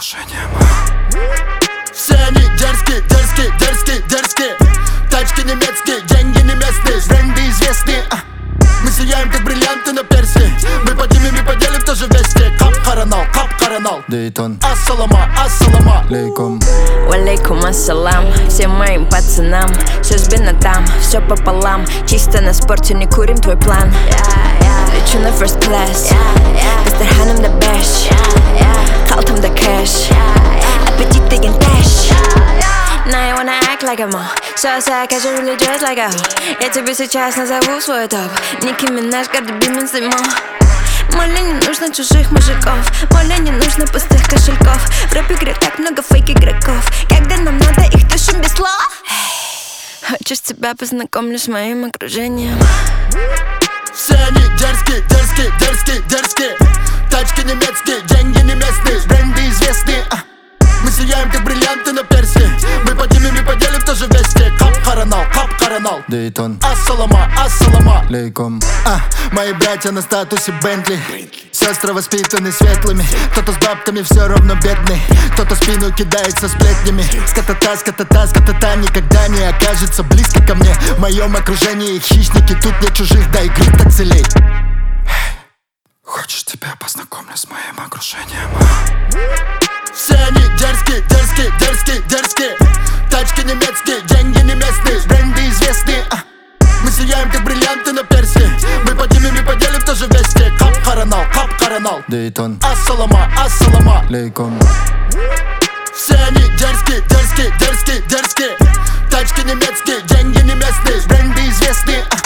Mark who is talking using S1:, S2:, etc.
S1: окружением.
S2: Все они дерзкие, дерзкие, дерзкие, дерзкие. Тачки немецкие, деньги не местные, бренды известные. Мы сияем как бриллианты на персне. Мы поднимем и поделим тоже вместе. Кап Харанал,
S1: Дейтон,
S2: ассалама
S1: алейкум.
S3: Валейкум ассалам всем моим пацанам. Все сбито там, все пополам. Чисто на спорте, не курим твой план. Лечу на first class, Дастарханом да бэш, Калтом да кэш, аппетит деген тэш. Now you wanna act like a mom, so sad, casually dressed like a hoe. Я тебе сейчас назову свой топ. Ники Минаж, Карди Би, Бензимо. Моле не нужно чужих мужиков, моле не нужно пустых кошельков. В рэп-игре так много фейк-игроков, когда нам надо, их тушим без слов. Хочешь, тебя познакомлю с моим окружением?
S2: Все они дерзкие, дерзкие, дерзкие, дерзкие. Тачки немецкие, деньги не местные, бренды известные. Мы сияем как бриллианты на персне. Мы поднимем и поделим тоже вместе. Кап Харанал,
S1: Дейтон,
S2: ассалама
S1: алейкум.
S2: Мои братья на статусе Бентли. Сестры воспитаны светлыми. Кто-то с бабками все равно бедный. Кто-то спину кидается сплетнями. Скатата никогда не окажется близко ко мне. В моем окружении их хищники. Тут нет чужих, да игры так целей.
S1: Хочешь, тебя познакомлю с моим окружением?
S2: Все они дерзкие, дерзкие, дерзкие, дерзкие. Тачки немецкие, деньги не местные, бренды известные. Мы сияем как бриллианты на персне. Мы поднимем и поделим тоже вместе. Кап Харанал,
S1: Дейтон,
S2: ассалама
S1: алейкум.
S2: Все они дерзкие, дерзкие, дерзкие, дерзкие. Тачки немецкие, деньги не местные, бренды известные.